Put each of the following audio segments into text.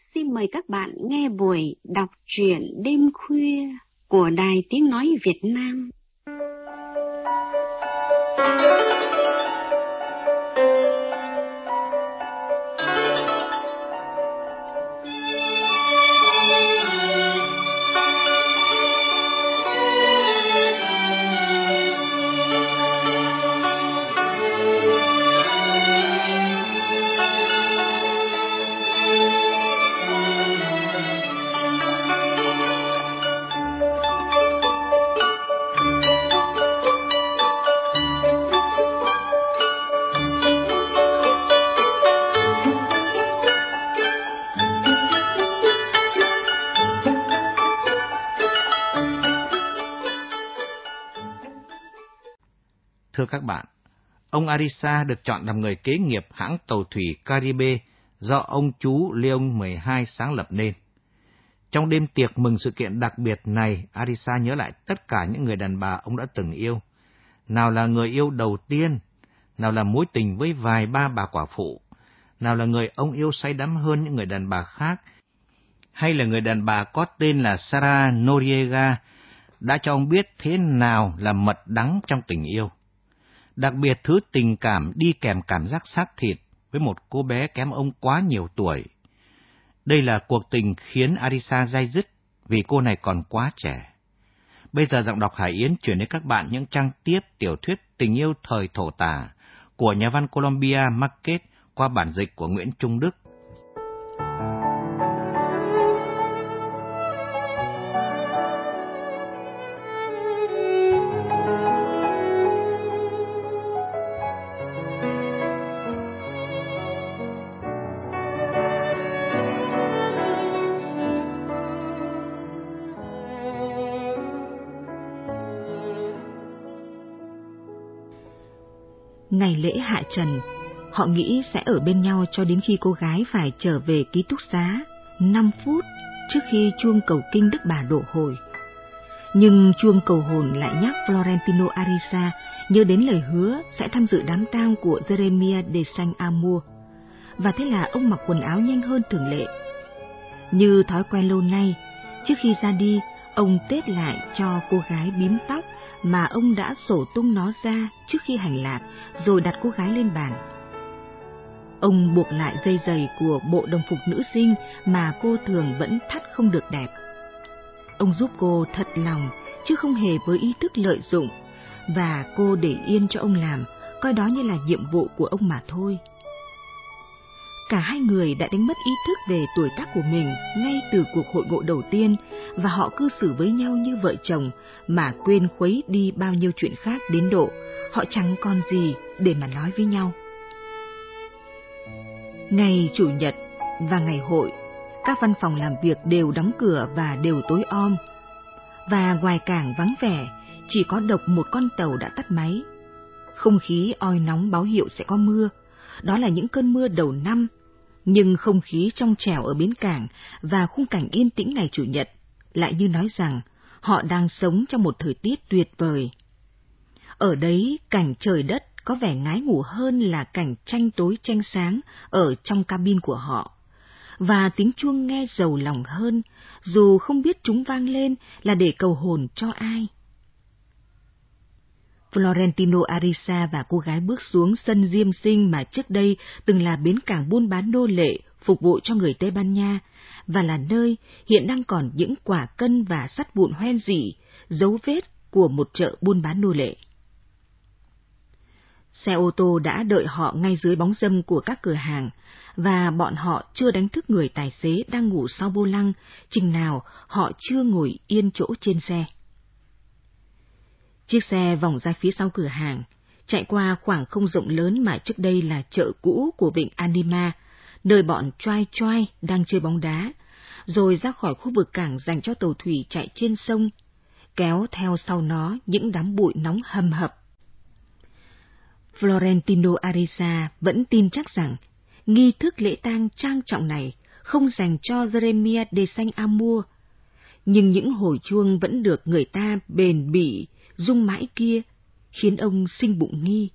xin mời các bạn nghe buổi đọc truyện đêm khuya của Đài Tiếng Nói Việt Nam. Thưa các bạn, ông Arisa được chọn làm người kế nghiệp hãng tàu thủy Caribe do ông chú Leon 12 sáng lập nên. Trong đêm tiệc mừng sự kiện đặc biệt này, Arisa nhớ lại tất cả những người đàn bà ông đã từng yêu. Nào là người yêu đầu tiên, nào là mối tình với vài ba bà quả phụ, nào là người ông yêu say đắm hơn những người đàn bà khác, hay là người đàn bà có tên là Sarah Noriega đã cho ông biết thế nào là mật đắng trong tình yêu. Đặc biệt thứ tình cảm đi kèm cảm giác xác thịt với một cô bé kém ông quá nhiều tuổi. Đây là cuộc tình khiến Arisa day dứt vì cô này còn quá trẻ. Bây giờ giọng đọc Hải Yến chuyển đến các bạn những trang tiếp tiểu thuyết tình yêu thời thổ tả của nhà văn Colombia Marquez qua bản dịch của Nguyễn Trung Đức. Ngày lễ hạ trần, họ nghĩ sẽ ở bên nhau cho đến khi cô gái phải trở về ký túc xá 5 phút trước khi chuông cầu kinh Đức Bà đổ hồi. Nhưng chuông cầu hồn lại nhắc Florentino Arisa nhớ đến lời hứa sẽ tham dự đám tang của Jeremia de Saint-Amour, và thế là ông mặc quần áo nhanh hơn thường lệ. Như thói quen lâu nay, trước khi ra đi, ông tết lại cho cô gái bím tóc mà ông đã xổ tung nó ra trước khi hành lạp, rồi đặt cô gái lên bàn. Ông buộc lại dây giày của bộ đồng phục nữ sinh mà cô thường vẫn thắt không được đẹp. Ông giúp cô thật lòng, chứ không hề với ý thức lợi dụng, và cô để yên cho ông làm, coi đó như là nhiệm vụ của ông mà thôi. Cả hai người đã đánh mất ý thức về tuổi tác của mình ngay từ cuộc hội ngộ đầu tiên, và họ cư xử với nhau như vợ chồng mà quên khuấy đi bao nhiêu chuyện khác đến độ họ chẳng còn gì để mà nói với nhau. Ngày Chủ nhật và ngày hội, các văn phòng làm việc đều đóng cửa và đều tối om, và ngoài cảng vắng vẻ, chỉ có độc một con tàu đã tắt máy. Không khí oi nóng báo hiệu sẽ có mưa, đó là những cơn mưa đầu năm. Nhưng không khí trong trẻo ở bến cảng và khung cảnh yên tĩnh ngày Chủ nhật lại như nói rằng họ đang sống trong một thời tiết tuyệt vời. Ở đấy, cảnh trời đất có vẻ ngái ngủ hơn là cảnh tranh tối tranh sáng ở trong cabin của họ. Và tiếng chuông nghe rầu lòng hơn, dù không biết chúng vang lên là để cầu hồn cho ai. Florentino Arisa và cô gái bước xuống sân Diêm Sinh mà trước đây từng là bến cảng buôn bán nô lệ phục vụ cho người Tây Ban Nha, và là nơi hiện đang còn những quả cân và sắt vụn hoen rỉ, dấu vết của một chợ buôn bán nô lệ. Xe ô tô đã đợi họ ngay dưới bóng râm của các cửa hàng, và bọn họ chưa đánh thức người tài xế đang ngủ sau vô lăng, chừng nào họ chưa ngồi yên chỗ trên xe. Chiếc xe vòng ra phía sau cửa hàng, chạy qua khoảng không rộng lớn mà trước đây là chợ cũ của vịnh Anima, nơi bọn choai choai đang chơi bóng đá, rồi ra khỏi khu vực cảng dành cho tàu thủy chạy trên sông, kéo theo sau nó những đám bụi nóng hầm hập. Florentino Arisa vẫn tin chắc rằng nghi thức lễ tang trang trọng này không dành cho Jeremia de Saint-Amour, nhưng những hồi chuông vẫn được người ta bền bỉ rung mãi kia khiến ông sinh bụng nghi.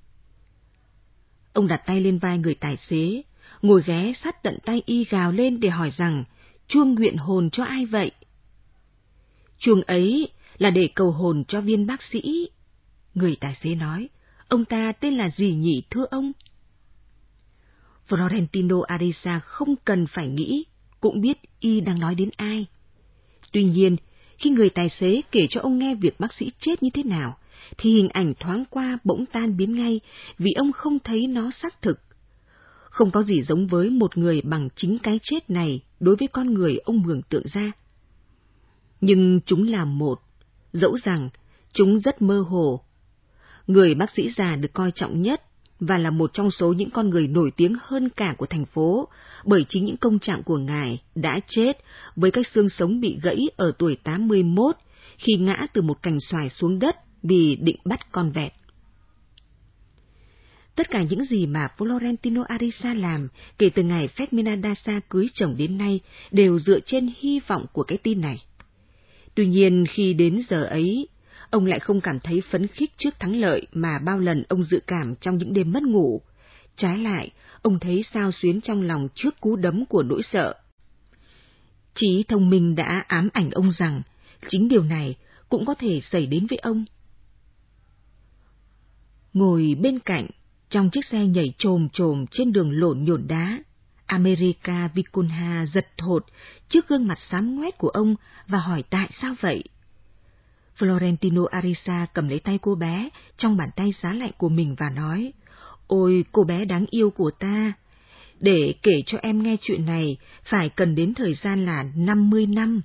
Ông đặt tay lên vai người tài xế, ngồi ghé sát tận tay y gào lên để hỏi rằng chuông nguyện hồn cho ai vậy? Chuông ấy là để cầu hồn cho viên bác sĩ. Người tài xế nói, ông ta tên là gì nhỉ thưa ông? Florentino Arisa không cần phải nghĩ, cũng biết y đang nói đến ai. Tuy nhiên, khi người tài xế kể cho ông nghe việc bác sĩ chết như thế nào, thì hình ảnh thoáng qua bỗng tan biến ngay vì ông không thấy nó xác thực. Không có gì giống với một người bằng chính cái chết này đối với con người ông mường tượng ra. Nhưng chúng là một, dẫu rằng chúng rất mơ hồ. Người bác sĩ già được coi trọng nhất và là một trong số những con người nổi tiếng hơn cả của thành phố, bởi chính những công trạng của ngài đã chết với các xương sống bị gãy ở tuổi 81 khi ngã từ một cành xoài xuống đất vì định bắt con vẹt. Tất cả những gì mà Florentino Arisa làm kể từ ngày Fermina Daza cưới chồng đến nay đều dựa trên hy vọng của cái tin này. Tuy nhiên khi đến giờ ấy, ông lại không cảm thấy phấn khích trước thắng lợi mà bao lần ông dự cảm trong những đêm mất ngủ. Trái lại, ông thấy xao xuyến trong lòng trước cú đấm của nỗi sợ. Trí thông minh đã ám ảnh ông rằng chính điều này cũng có thể xảy đến với ông. Ngồi bên cạnh, trong chiếc xe nhảy chồm chồm trên đường lộn nhổn đá, America Vicunha giật thột trước gương mặt xám ngoét của ông và hỏi tại sao vậy. Florentino Arisa cầm lấy tay cô bé trong bàn tay giá lạnh của mình và nói, ôi cô bé đáng yêu của ta, để kể cho em nghe chuyện này phải cần đến thời gian là 50 năm.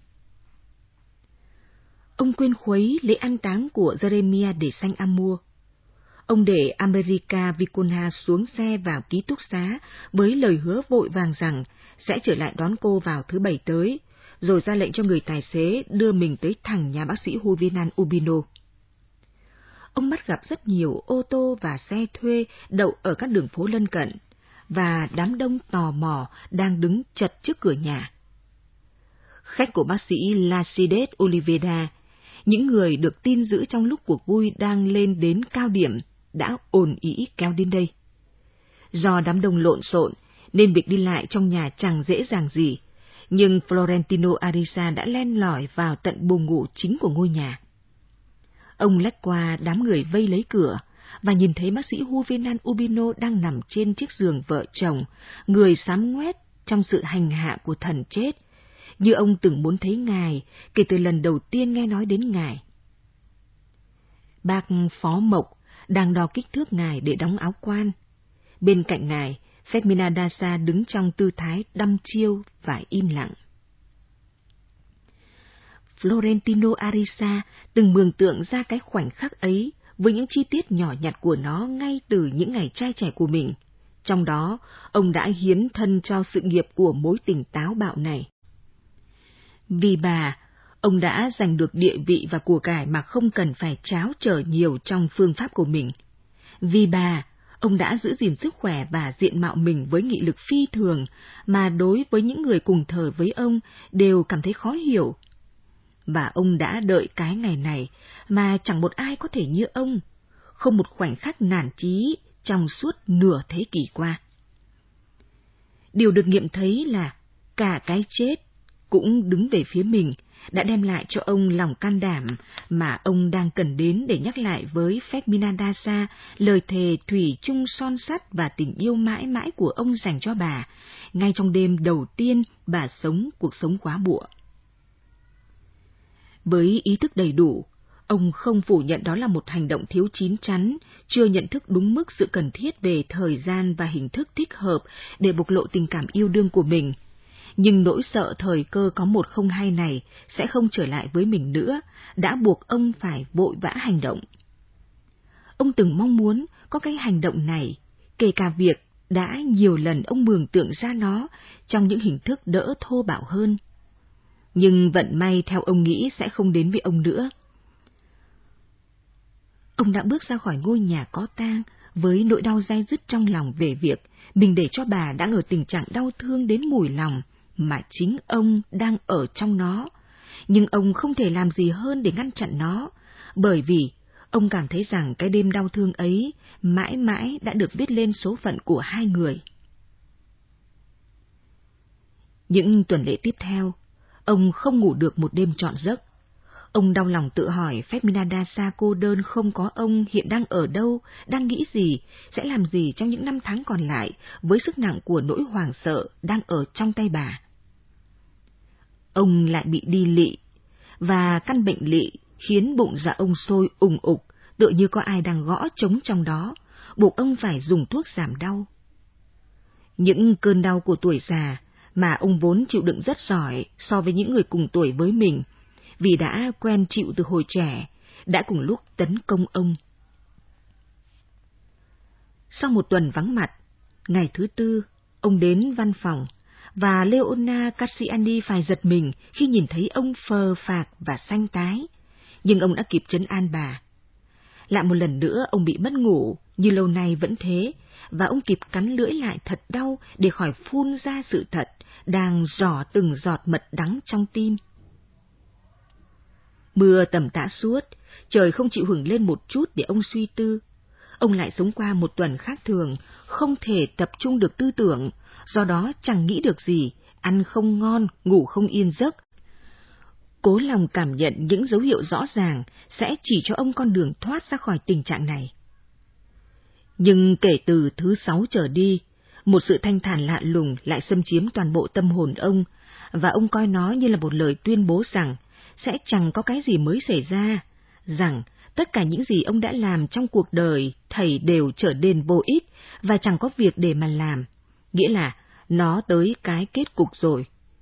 Ông quên khuấy lễ an táng của Jeremiah de Saint-Amour. Ông để America Vicunha xuống xe vào ký túc xá với lời hứa vội vàng rằng sẽ trở lại đón cô vào thứ Bảy tới, rồi ra lệnh cho người tài xế đưa mình tới thẳng nhà bác sĩ Juvenal Urbino. Ông bắt gặp rất nhiều ô tô và xe thuê đậu ở các đường phố lân cận, và đám đông tò mò đang đứng chật trước cửa nhà. Khách của bác sĩ Lacides Oliveda, những người được tin giữ trong lúc cuộc vui đang lên đến cao điểm, đã ồn ĩ kéo đến đây. Do đám đông lộn xộn nên việc đi lại trong nhà chẳng dễ dàng gì, nhưng Florentino Arisa đã len lỏi vào tận buồng ngủ chính của ngôi nhà. Ông lách qua đám người vây lấy cửa và nhìn thấy bác sĩ Juvenal Urbino đang nằm trên chiếc giường vợ chồng, người xám ngoét trong sự hành hạ của thần chết, như ông từng muốn thấy ngài kể từ lần đầu tiên nghe nói đến ngài. Bác Phó Mộc đang đo kích thước ngài để đóng áo quan. Bên cạnh ngài, Fermina Daza đứng trong tư thái đăm chiêu và im lặng. Florentino Arisa từng mường tượng ra cái khoảnh khắc ấy với những chi tiết nhỏ nhặt của nó ngay từ những ngày trai trẻ của mình. Trong đó, ông đã hiến thân cho sự nghiệp của mối tình táo bạo này. Vì bà, ông đã giành được địa vị và của cải mà không cần phải tráo trở nhiều trong phương pháp của mình. Vì bà, ông đã giữ gìn sức khỏe và diện mạo mình với nghị lực phi thường mà đối với những người cùng thời với ông đều cảm thấy khó hiểu. Và ông đã đợi cái ngày này mà chẳng một ai có thể như ông, không một khoảnh khắc nản chí trong suốt nửa thế kỷ qua. Điều được nghiệm thấy là cả cái chết cũng đứng về phía mình, đã đem lại cho ông lòng can đảm mà ông đang cần đến để nhắc lại với Fermina Daza lời thề thủy chung son sắt và tình yêu mãi mãi của ông dành cho bà, ngay trong đêm đầu tiên bà sống cuộc sống quá bụa. Với ý thức đầy đủ, ông không phủ nhận đó là một hành động thiếu chín chắn, chưa nhận thức đúng mức sự cần thiết về thời gian và hình thức thích hợp để bộc lộ tình cảm yêu đương của mình. Nhưng nỗi sợ thời cơ có 102 này sẽ không trở lại với mình nữa, đã buộc ông phải vội vã hành động. Ông từng mong muốn có cái hành động này, kể cả việc đã nhiều lần ông mường tượng ra nó trong những hình thức đỡ thô bạo hơn. Nhưng vận may theo ông nghĩ sẽ không đến với ông nữa. Ông đã bước ra khỏi ngôi nhà có tang với nỗi đau dai dứt trong lòng về việc mình để cho bà đang ở tình trạng đau thương đến mủi lòng, mà chính ông đang ở trong nó. Nhưng ông không thể làm gì hơn để ngăn chặn nó, bởi vì ông cảm thấy rằng cái đêm đau thương ấy mãi mãi đã được viết lên số phận của hai người. Những tuần lễ tiếp theo, ông không ngủ được một đêm trọn giấc. Ông đau lòng tự hỏi Ferdinand Daza cô đơn không có ông hiện đang ở đâu, đang nghĩ gì, sẽ làm gì trong những năm tháng còn lại với sức nặng của nỗi hoảng sợ đang ở trong tay bà. Ông lại bị đi lỵ, và căn bệnh lỵ khiến bụng dạ ông sôi ùng ục, tựa như có ai đang gõ trống trong đó, buộc ông phải dùng thuốc giảm đau. Những cơn đau của tuổi già mà ông vốn chịu đựng rất giỏi so với những người cùng tuổi với mình, vì đã quen chịu từ hồi trẻ, đã cùng lúc tấn công ông. Sau một tuần vắng mặt, ngày thứ tư, ông đến văn phòng, và Leona Cassiani phải giật mình khi nhìn thấy ông phờ phạc và xanh tái, nhưng ông đã kịp trấn an bà. Lại một lần nữa ông bị mất ngủ, như lâu nay vẫn thế, và ông kịp cắn lưỡi lại thật đau để khỏi phun ra sự thật, đang rỏ từng giọt mật đắng trong tim. Mưa tầm tã suốt, trời không chịu hửng lên một chút để ông suy tư. Ông lại sống qua một tuần khác thường, không thể tập trung được tư tưởng, do đó chẳng nghĩ được gì, ăn không ngon, ngủ không yên giấc. Cố lòng cảm nhận những dấu hiệu rõ ràng sẽ chỉ cho ông con đường thoát ra khỏi tình trạng này. Nhưng kể từ thứ 6 trở đi, một sự thanh thản lạ lùng lại xâm chiếm toàn bộ tâm hồn ông, và ông coi nó như là một lời tuyên bố rằng sẽ chẳng có cái gì mới xảy ra, rằng tất cả những gì ông đã làm trong cuộc đời thầy đều trở nên vô ích và chẳng có việc để mà làm, nghĩa là nó tới cái kết cục rồi.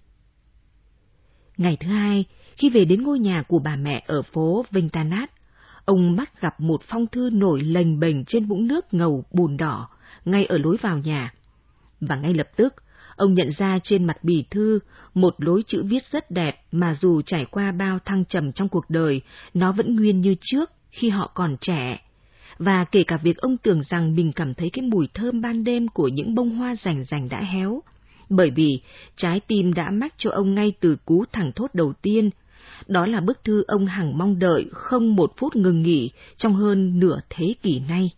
Ngày thứ hai, khi về đến ngôi nhà của bà mẹ ở phố Vintanat, ông bắt gặp một phong thư nổi lềnh bềnh trên vũng nước ngầu bùn đỏ ngay ở lối vào nhà. Và ngay lập tức, ông nhận ra trên mặt bì thư một lối chữ viết rất đẹp mà dù trải qua bao thăng trầm trong cuộc đời, nó vẫn nguyên như trước khi họ còn trẻ. Và kể cả việc ông tưởng rằng mình cảm thấy cái mùi thơm ban đêm của những bông hoa rành rành đã héo, bởi vì trái tim đã mách cho ông ngay từ cú thẳng thốt đầu tiên. Đó là bức thư ông hằng mong đợi không một phút ngừng nghỉ trong hơn nửa thế kỷ nay.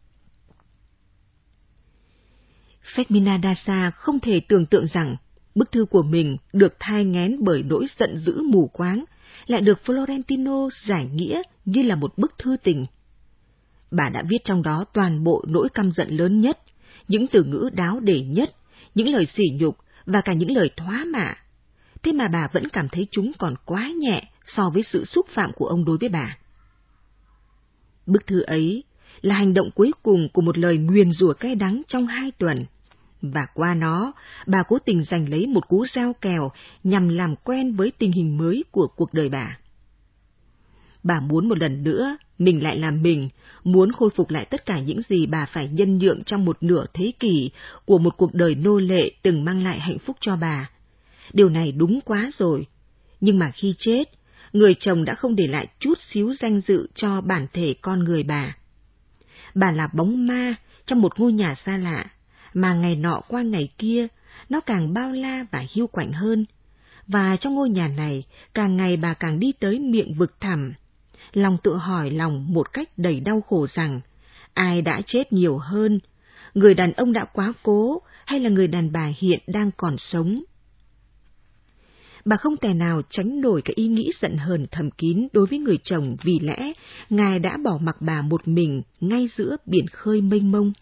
Ferdinand Daza không thể tưởng tượng rằng bức thư của mình được thai nghén bởi nỗi giận dữ mù quáng, lại được Florentino giải nghĩa như là một bức thư tình. Bà đã viết trong đó toàn bộ nỗi căm giận lớn nhất, những từ ngữ đáo để nhất, những lời sỉ nhục và cả những lời thoá mạ. Thế mà bà vẫn cảm thấy chúng còn quá nhẹ so với sự xúc phạm của ông đối với bà. Bức thư ấy là hành động cuối cùng của một lời nguyền rủa cay đắng trong 2 tuần, và qua nó, bà cố tình giành lấy một cú giao kèo nhằm làm quen với tình hình mới của cuộc đời bà. Bà muốn một lần nữa mình lại làm mình, muốn khôi phục lại tất cả những gì bà phải nhân nhượng trong một nửa thế kỷ của một cuộc đời nô lệ từng mang lại hạnh phúc cho bà. Điều này đúng quá rồi, nhưng mà khi chết, người chồng đã không để lại chút xíu danh dự cho bản thể con người bà. Bà là bóng ma trong một ngôi nhà xa lạ, mà ngày nọ qua ngày kia, nó càng bao la và hiu quạnh hơn. Và trong ngôi nhà này, càng ngày bà càng đi tới miệng vực thẳm. Lòng tự hỏi lòng một cách đầy đau khổ rằng, ai đã chết nhiều hơn, người đàn ông đã quá cố hay là người đàn bà hiện đang còn sống? Bà không thể nào tránh nổi cái ý nghĩ giận hờn thầm kín đối với người chồng vì lẽ ngài đã bỏ mặc bà một mình ngay giữa biển khơi mênh mông.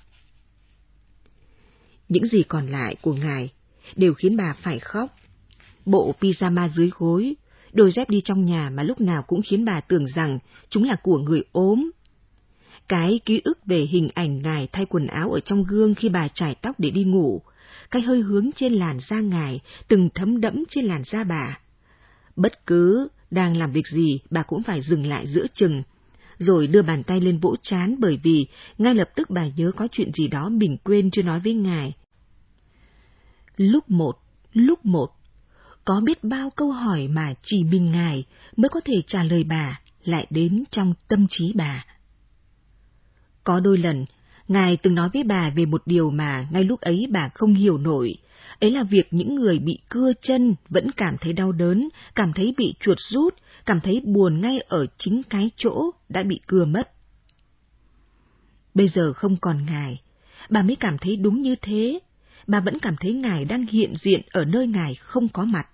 Những gì còn lại của ngài đều khiến bà phải khóc. Bộ pyjama dưới gối, đôi dép đi trong nhà mà lúc nào cũng khiến bà tưởng rằng chúng là của người ốm. Cái ký ức về hình ảnh ngài thay quần áo ở trong gương khi bà chải tóc để đi ngủ, cái hơi hướng trên làn da ngài từng thấm đẫm trên làn da bà. Bất cứ đang làm việc gì bà cũng phải dừng lại giữa chừng, rồi đưa bàn tay lên vỗ trán bởi vì ngay lập tức bà nhớ có chuyện gì đó mình quên chưa nói với ngài. Lúc một, có biết bao câu hỏi mà chỉ mình ngài mới có thể trả lời bà lại đến trong tâm trí bà. Có đôi lần, ngài từng nói với bà về một điều mà ngay lúc ấy bà không hiểu nổi, ấy là việc những người bị cưa chân vẫn cảm thấy đau đớn, cảm thấy bị chuột rút, cảm thấy buồn ngay ở chính cái chỗ đã bị cưa mất. Bây giờ không còn ngài, bà mới cảm thấy đúng như thế. bà vẫn cảm thấy Ngài đang hiện diện ở nơi Ngài không có mặt.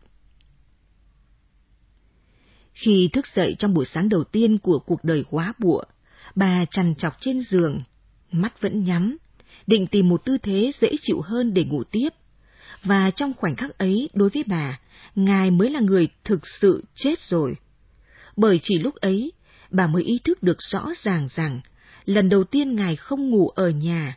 Khi thức dậy trong buổi sáng đầu tiên của cuộc đời góa bụa, bà trằn trọc trên giường, mắt vẫn nhắm, định tìm một tư thế dễ chịu hơn để ngủ tiếp. Và trong khoảnh khắc ấy, đối với bà, Ngài mới là người thực sự chết rồi. Bởi chỉ lúc ấy, bà mới ý thức được rõ ràng rằng, lần đầu tiên Ngài không ngủ ở nhà.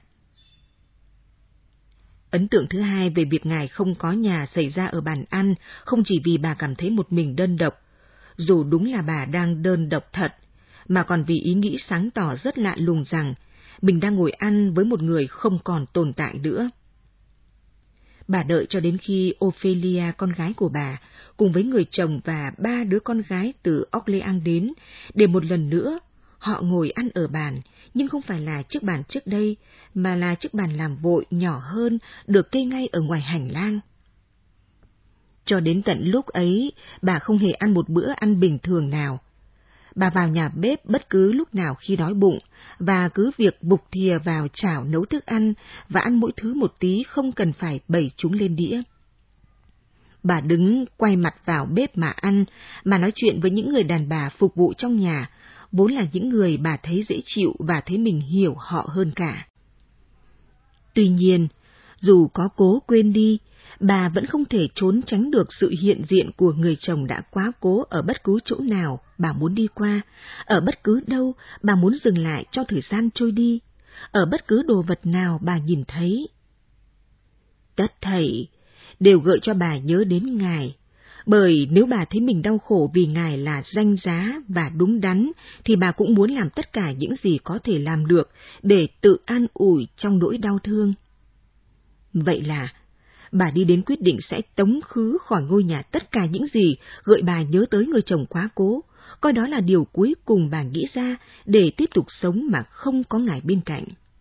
Ấn tượng thứ hai về việc Ngài không có nhà xảy ra ở bàn ăn, không chỉ vì bà cảm thấy một mình đơn độc, dù đúng là bà đang đơn độc thật, mà còn vì ý nghĩ sáng tỏ rất lạ lùng rằng mình đang ngồi ăn với một người không còn tồn tại nữa. Bà đợi cho đến khi Ophelia, con gái của bà, cùng với người chồng và 3 đứa con gái từ Orléans đến, để một lần nữa họ ngồi ăn ở bàn, nhưng không phải là chiếc bàn trước đây, mà là chiếc bàn làm vội nhỏ hơn, được kê ngay ở ngoài hành lang. Cho đến tận lúc ấy, bà không hề ăn một bữa ăn bình thường nào. Bà vào nhà bếp bất cứ lúc nào khi đói bụng, và cứ việc bục thìa vào chảo nấu thức ăn và ăn mỗi thứ một tí, không cần phải bày chúng lên đĩa. Bà đứng quay mặt vào bếp mà ăn, mà nói chuyện với những người đàn bà phục vụ trong nhà, vốn là những người bà thấy dễ chịu và thấy mình hiểu họ hơn cả. Tuy nhiên, dù có cố quên đi, bà vẫn không thể trốn tránh được sự hiện diện của người chồng đã quá cố ở bất cứ chỗ nào bà muốn đi qua, ở bất cứ đâu bà muốn dừng lại cho thời gian trôi đi, ở bất cứ đồ vật nào bà nhìn thấy. Tất thảy đều gợi cho bà nhớ đến Ngài, bởi nếu bà thấy mình đau khổ vì Ngài là danh giá và đúng đắn, thì bà cũng muốn làm tất cả những gì có thể làm được để tự an ủi trong nỗi đau thương. Vậy là bà đi đến quyết định sẽ tống khứ khỏi ngôi nhà tất cả những gì gợi bà nhớ tới người chồng quá cố, coi đó là điều cuối cùng bà nghĩ ra để tiếp tục sống mà không có Ngài bên cạnh.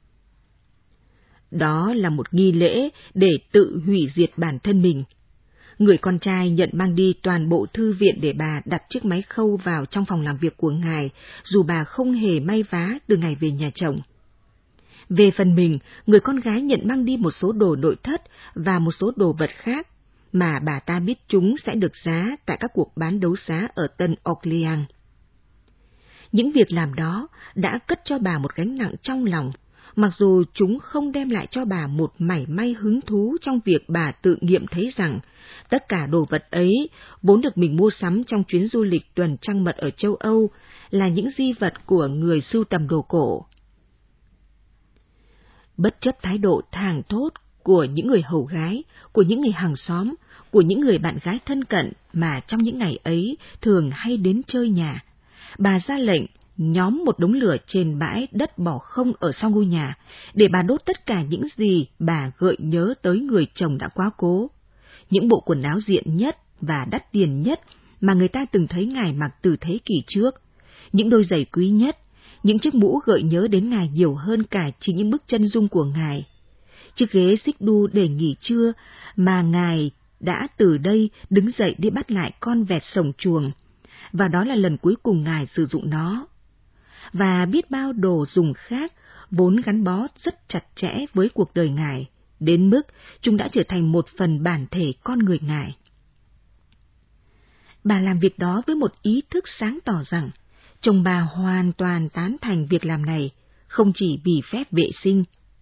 Đó là một nghi lễ để tự hủy diệt bản thân mình. Người con trai nhận mang đi toàn bộ thư viện để bà đặt chiếc máy khâu vào trong phòng làm việc của Ngài, dù bà không hề may vá từ ngày về nhà chồng. Về phần mình, người con gái nhận mang đi một số đồ nội thất và một số đồ vật khác, mà bà ta biết chúng sẽ được giá tại các cuộc bán đấu giá ở Tân Orléans. Những việc làm đó đã cất cho bà một gánh nặng trong lòng, mặc dù chúng không đem lại cho bà một mảy may hứng thú trong việc bà tự nghiệm thấy rằng tất cả đồ vật ấy, vốn được mình mua sắm trong chuyến du lịch tuần trăng mật ở châu Âu, là những di vật của người sưu tầm đồ cổ. Bất chấp thái độ thàng thốt của những người hầu gái, của những người hàng xóm, của những người bạn gái thân cận mà trong những ngày ấy thường hay đến chơi nhà, bà ra lệnh nhóm một đống lửa trên bãi đất bỏ không ở sau ngôi nhà, để bà đốt tất cả những gì bà gợi nhớ tới người chồng đã quá cố. Những bộ quần áo diện nhất và đắt tiền nhất mà người ta từng thấy Ngài mặc từ thế kỷ trước, những đôi giày quý nhất, những chiếc mũ gợi nhớ đến Ngài nhiều hơn cả chính những bức chân dung của Ngài, chiếc ghế xích đu để nghỉ trưa mà Ngài đã từ đây đứng dậy đi bắt lại con vẹt sổng chuồng, và đó là lần cuối cùng Ngài sử dụng nó. Và biết bao đồ dùng khác vốn gắn bó rất chặt chẽ với cuộc đời Ngài, đến mức chúng đã trở thành một phần bản thể con người Ngài. Bà làm việc đó với một ý thức sáng tỏ rằng chồng bà hoàn toàn tán thành việc làm này, không chỉ vì phép vệ sinh.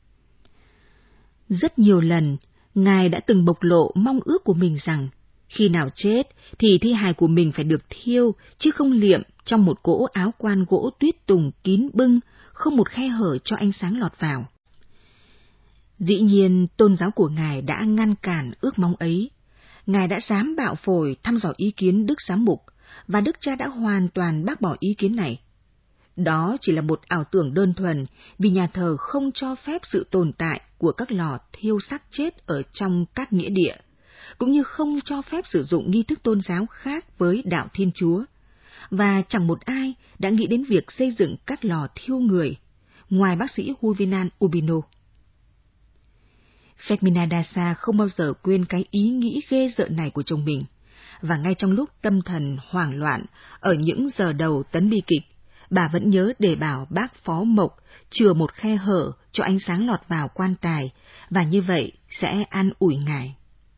Rất nhiều lần, Ngài đã từng bộc lộ mong ước của mình rằng khi nào chết thì thi hài của mình phải được thiêu, chứ không liệm trong một cỗ áo quan gỗ tuyết tùng kín bưng, không một khe hở cho ánh sáng lọt vào. Dĩ nhiên, tôn giáo của Ngài đã ngăn cản ước mong ấy. Ngài đã dám bạo phổi thăm dò ý kiến Đức Giám mục, và Đức Cha đã hoàn toàn bác bỏ ý kiến này. Đó chỉ là một ảo tưởng đơn thuần, vì nhà thờ không cho phép sự tồn tại của các lò thiêu xác chết ở trong các nghĩa địa, cũng như không cho phép sử dụng nghi thức tôn giáo khác với đạo Thiên Chúa, và chẳng một ai đã nghĩ đến việc xây dựng các lò thiêu người, ngoài bác sĩ Juvenal Urbino. Fermina Daza không bao giờ quên cái ý nghĩ ghê rợn này của chồng mình, và ngay trong lúc tâm thần hoảng loạn, ở những giờ đầu tấn bi kịch, bà vẫn nhớ để bảo bác Phó Mộc chừa một khe hở cho ánh sáng lọt vào quan tài, và như vậy sẽ an ủi ngài.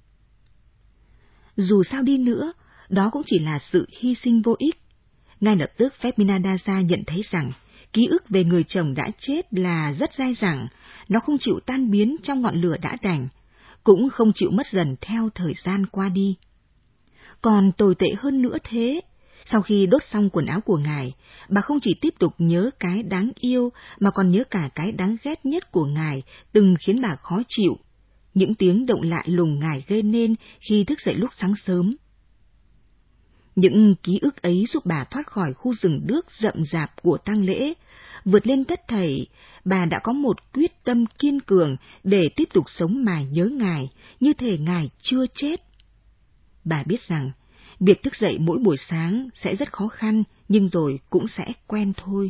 Dù sao đi nữa, đó cũng chỉ là sự hy sinh vô ích. Ngay lập tức Fermina Daza nhận thấy rằng ký ức về người chồng đã chết là rất dai dẳng, nó không chịu tan biến trong ngọn lửa đã đành, cũng không chịu mất dần theo thời gian qua đi. Còn tồi tệ hơn nữa thế, sau khi đốt xong quần áo của ngài, bà không chỉ tiếp tục nhớ cái đáng yêu mà còn nhớ cả cái đáng ghét nhất của ngài từng khiến bà khó chịu, những tiếng động lạ lùng ngài gây nên khi thức dậy lúc sáng sớm. Những ký ức ấy giúp bà thoát khỏi khu rừng đước rậm rạp của tang lễ, vượt lên tất thảy, bà đã có một quyết tâm kiên cường để tiếp tục sống mà nhớ ngài, như thể ngài chưa chết. Bà biết rằng, việc thức dậy mỗi buổi sáng sẽ rất khó khăn, nhưng rồi cũng sẽ quen thôi.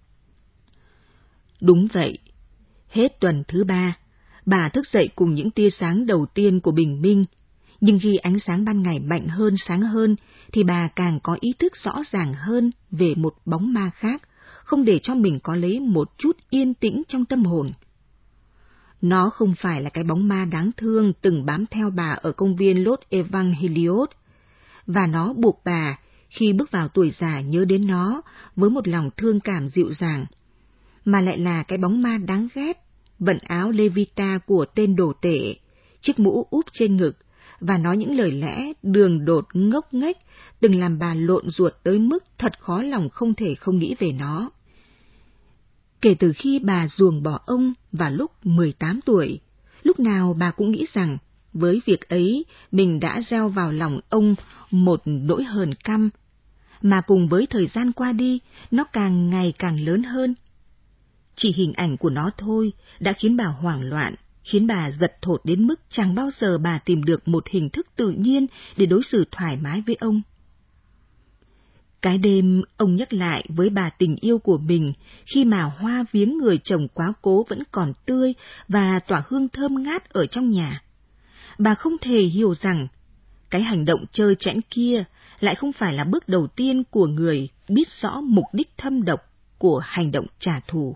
Đúng vậy, hết tuần thứ 3, bà thức dậy cùng những tia sáng đầu tiên của bình minh, nhưng khi ánh sáng ban ngày mạnh hơn, sáng hơn, thì bà càng có ý thức rõ ràng hơn về một bóng ma khác, không để cho mình có lấy một chút yên tĩnh trong tâm hồn. Nó không phải là cái bóng ma đáng thương từng bám theo bà ở công viên Los Evangelios, và nó buộc bà, khi bước vào tuổi già, nhớ đến nó với một lòng thương cảm dịu dàng, mà lại là cái bóng ma đáng ghét, vận áo Levita của tên đồ tể, chiếc mũ úp trên ngực, và nói những lời lẽ đường đột ngốc nghếch từng làm bà lộn ruột tới mức thật khó lòng không thể không nghĩ về nó. Kể từ khi bà ruồng bỏ ông vào lúc 18 tuổi, lúc nào bà cũng nghĩ rằng với việc ấy mình đã gieo vào lòng ông một nỗi hờn căm, mà cùng với thời gian qua đi, nó càng ngày càng lớn hơn. Chỉ hình ảnh của nó thôi đã khiến bà hoảng loạn, khiến bà giật thột đến mức chẳng bao giờ bà tìm được một hình thức tự nhiên để đối xử thoải mái với ông. Cái đêm, ông nhắc lại với bà tình yêu của mình khi mà hoa viếng người chồng quá cố vẫn còn tươi và tỏa hương thơm ngát ở trong nhà. Bà không thể hiểu rằng cái hành động trơ trẽn kia lại không phải là bước đầu tiên của người biết rõ mục đích thâm độc của hành động trả thù.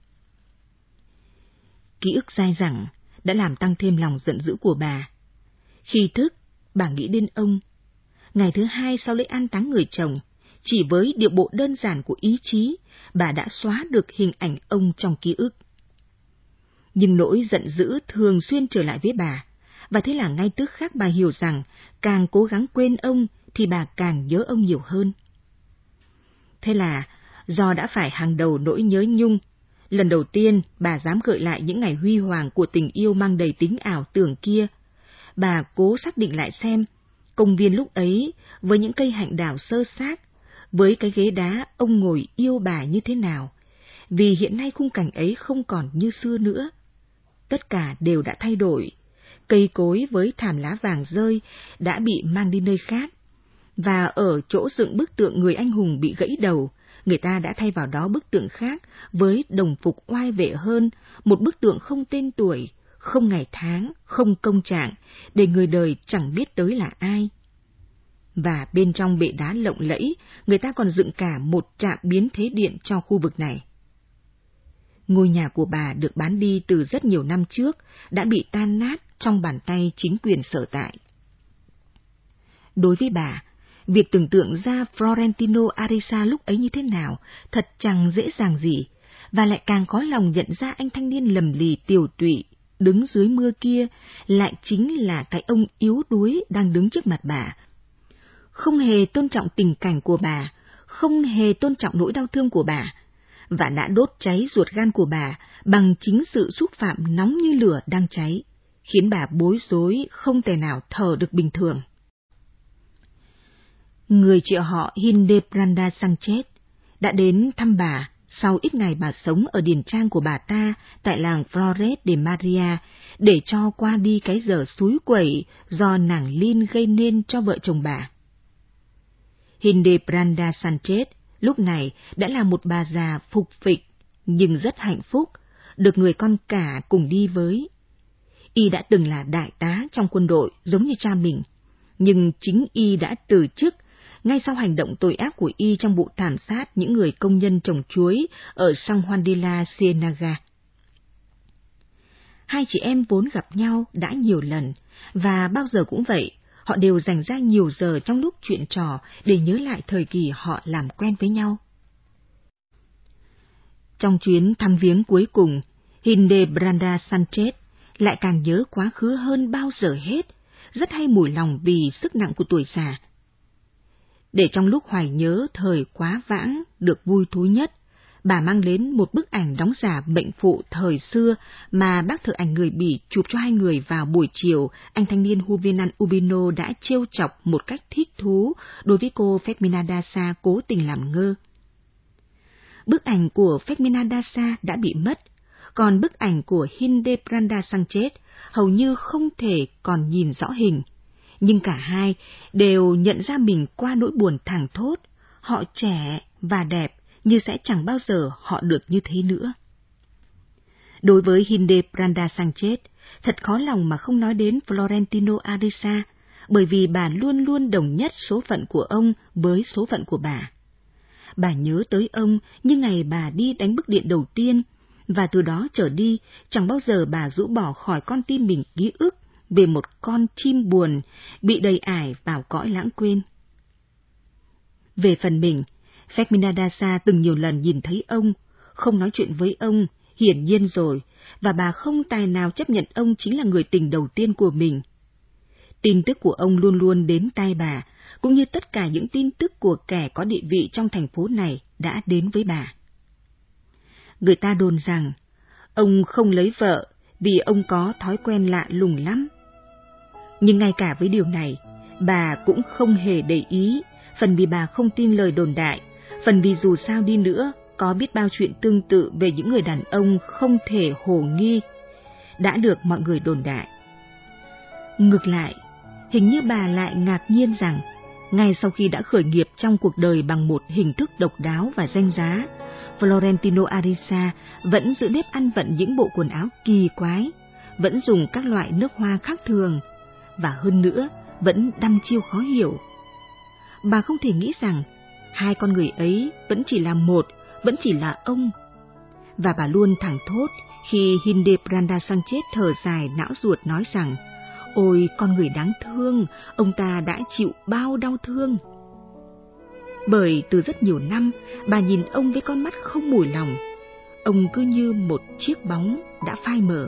Ký ức dai dẳng đã làm tăng thêm lòng giận dữ của bà. Khi thức, bà nghĩ đến ông. Ngày thứ 2 sau lễ an táng người chồng, chỉ với điệu bộ đơn giản của ý chí, bà đã xóa được hình ảnh ông trong ký ức. Nhưng nỗi giận dữ thường xuyên trở lại với bà, và thế là ngay tức khắc bà hiểu rằng càng cố gắng quên ông thì bà càng nhớ ông nhiều hơn. Thế là, do đã phải hàng đầu nỗi nhớ nhung, lần đầu tiên bà dám gợi lại những ngày huy hoàng của tình yêu mang đầy tính ảo tưởng kia. Bà cố xác định lại xem, công viên lúc ấy với những cây hạnh đào xơ xác, với cái ghế đá ông ngồi yêu bà như thế nào, vì hiện nay khung cảnh ấy không còn như xưa nữa. Tất cả đều đã thay đổi, cây cối với thảm lá vàng rơi đã bị mang đi nơi khác, và ở chỗ dựng bức tượng người anh hùng bị gãy đầu, người ta đã thay vào đó bức tượng khác với đồng phục oai vệ hơn, một bức tượng không tên tuổi, không ngày tháng, không công trạng, để người đời chẳng biết tới là ai. Và bên trong bệ đá lộng lẫy, người ta còn dựng cả một trạm biến thế điện cho khu vực này. Ngôi nhà của bà được bán đi từ rất nhiều năm trước, đã bị tan nát trong bàn tay chính quyền sở tại. Đối với bà, việc tưởng tượng ra Florentino Arisa lúc ấy như thế nào thật chẳng dễ dàng gì, và lại càng khó lòng nhận ra anh thanh niên lầm lì tiều tụy đứng dưới mưa kia lại chính là cái ông yếu đuối đang đứng trước mặt bà, không hề tôn trọng tình cảnh của bà, không hề tôn trọng nỗi đau thương của bà, và đã đốt cháy ruột gan của bà bằng chính sự xúc phạm nóng như lửa đang cháy, khiến bà bối rối không thể nào thở được bình thường. Người chị họ Hildebranda Sanchez đã đến thăm bà sau ít ngày bà sống ở điền trang của bà ta tại làng Flores de Maria để cho qua đi cái giờ xúi quẩy do nàng Lin gây nên cho vợ chồng bà. Hildebranda Sanchez lúc này đã là một bà già phục phịch nhưng rất hạnh phúc, được người con cả cùng đi với. Y đã từng là đại tá trong quân đội giống như cha mình, nhưng chính Y đã từ chức ngay sau hành động tội ác của y trong vụ thảm sát những người công nhân trồng chuối ở San Juan de la Ciénaga. Hai chị em vốn gặp nhau đã nhiều lần, và bao giờ cũng vậy, họ đều dành ra nhiều giờ trong lúc chuyện trò để nhớ lại thời kỳ họ làm quen với nhau. Trong chuyến thăm viếng cuối cùng, Hildebranda Sanchez lại càng nhớ quá khứ hơn bao giờ hết, rất hay mủi lòng vì sức nặng của tuổi già. Để trong lúc hoài nhớ thời quá vãng được vui thú nhất, bà mang đến một bức ảnh đóng giả bệnh phụ thời xưa mà bác thợ ảnh người Bỉ chụp cho hai người vào buổi chiều anh thanh niên Juvenal Urbino đã trêu chọc một cách thích thú đối với cô Fermina Daza cố tình làm ngơ. Bức ảnh của Fermina Daza đã bị mất, còn bức ảnh của Hildebranda Sanchez hầu như không thể còn nhìn rõ hình, nhưng cả hai đều nhận ra mình qua nỗi buồn thảng thốt, họ trẻ và đẹp như sẽ chẳng bao giờ họ được như thế nữa. Đối với Hildebranda Sanchez, thật khó lòng mà không nói đến Florentino Ariza, bởi vì bà luôn luôn đồng nhất số phận của ông với số phận của bà. Bà nhớ tới ông như ngày bà đi đánh bức điện đầu tiên, và từ đó trở đi chẳng bao giờ bà rũ bỏ khỏi con tim mình ký ức về một con chim buồn bị đầy ải vào cõi lãng quên. Về phần mình, Fermina Daza từng nhiều lần nhìn thấy ông, không nói chuyện với ông, hiển nhiên rồi, và bà không tài nào chấp nhận ông chính là người tình đầu tiên của mình. Tin tức của ông luôn luôn đến tai bà, cũng như tất cả những tin tức của kẻ có địa vị trong thành phố này đã đến với bà. Người ta đồn rằng ông không lấy vợ vì ông có thói quen lạ lùng lắm. Nhưng ngay cả với điều này, bà cũng không hề để ý, phần vì bà không tin lời đồn đại, phần vì dù sao đi nữa, có biết bao chuyện tương tự về những người đàn ông không thể hồ nghi, đã được mọi người đồn đại. Ngược lại, hình như bà lại ngạc nhiên rằng, ngay sau khi đã khởi nghiệp trong cuộc đời bằng một hình thức độc đáo và danh giá, Florentino Ariza vẫn giữ nếp ăn vận những bộ quần áo kỳ quái, vẫn dùng các loại nước hoa khác thường, và hơn nữa, vẫn đăm chiêu khó hiểu. Bà không thể nghĩ rằng hai con người ấy vẫn chỉ là một, vẫn chỉ là ông. Và bà luôn thẳng thốt khi Hildebranda Sanchez thở dài não ruột nói rằng, ôi con người đáng thương, ông ta đã chịu bao đau thương. Bởi từ rất nhiều năm, bà nhìn ông với con mắt không mùi lòng. Ông cứ như một chiếc bóng đã phai mờ.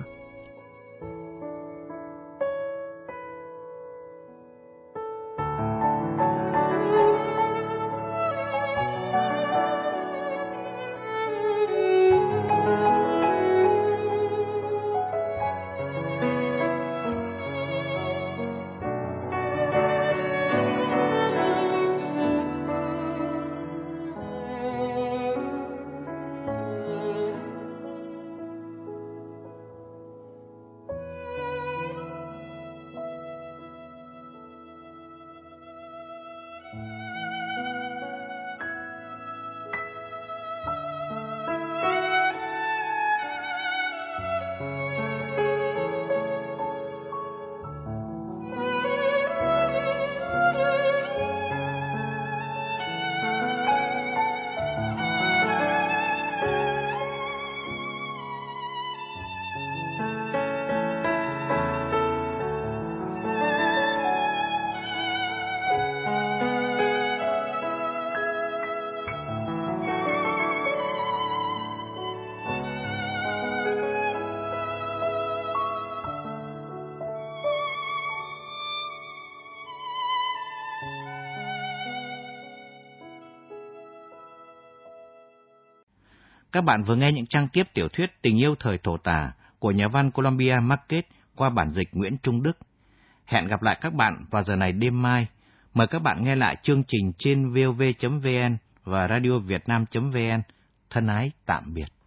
Các bạn vừa nghe những trang tiếp tiểu thuyết Tình yêu thời thổ tả của nhà văn Columbia Market qua bản dịch Nguyễn Trung Đức. Hẹn gặp lại các bạn vào giờ này đêm mai. Mời các bạn nghe lại chương trình trên vov.vn và radiovietnam.vn. Thân ái, tạm biệt.